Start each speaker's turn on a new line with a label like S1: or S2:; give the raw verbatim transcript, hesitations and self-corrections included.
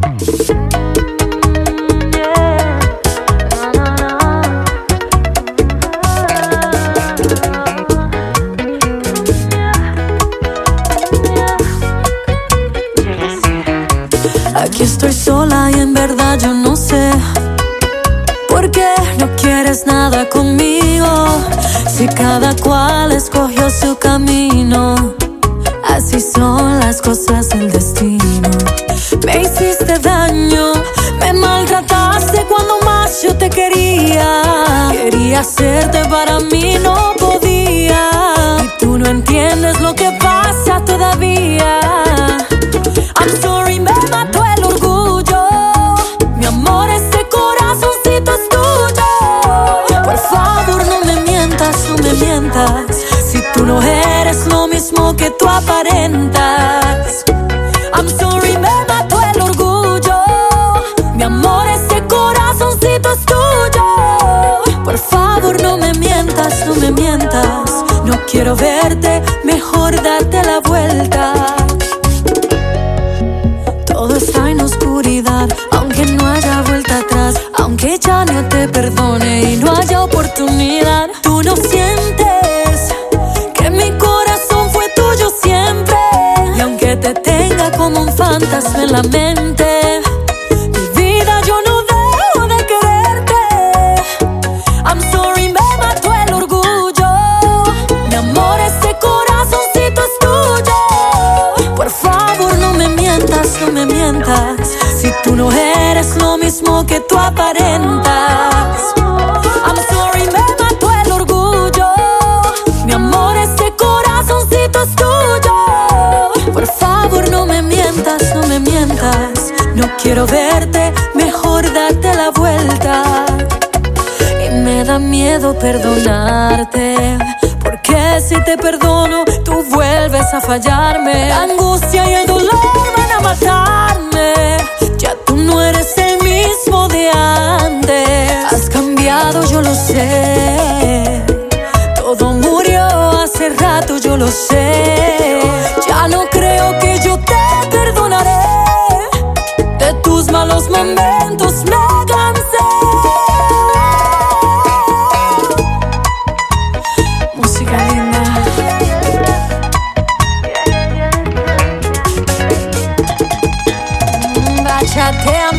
S1: Aquí estoy sola y en verdad yo no sé por qué no quieres nada conmigo. Si cada cual escogió su camino, así son las cosas del destino. Me hiciste daño, me maltrataste cuando más yo te quería. Quería hacerte para mí, no podía. Y tú no entiendes lo que pasa todavía. I'm sorry, me mató el orgullo. Mi amor, este corazoncito es tuyo. Por favor, no me mientas, no me mientas. Si tú no eres lo mismo que tú aparentas. I'm sorry, me mató el orgullo. Mi amor, este corazoncito es tuyo. Por favor, no me mientas, no me mientas. No quiero verte, mejor date la vuelta. Todo está en oscuridad, aunque no haya vuelta atrás. Aunque ya no te perdone y no haya oportunidad. Tú no sientes que mi corazón fue tuyo siempre. Y aunque te tenga como un fantasma en la mente, mi vida yo no dejo de quererte. I'm sorry, me mató el orgullo. Mi amor, este corazoncito es tuyo. Por favor, no me mientas, no me mientas. Si tú no eres lo mismo que tú aparentas. I'm sorry, me mató el orgullo. Mi amor, este corazoncito es tuyo. Por favor, no me mientas, no me mientas. No quiero verte, mejor date la vuelta. Y me da miedo perdonarte, porque si te perdono, tú vuelves a fallarme. La angustia y el dolor van a matarme. Ya tú no eres el mismo de antes. Has cambiado, yo lo sé. Todo murió hace rato, yo lo sé. Ya no creo que yo te perdonaré. De tus malos momentos me cansé. Música linda. Bachatea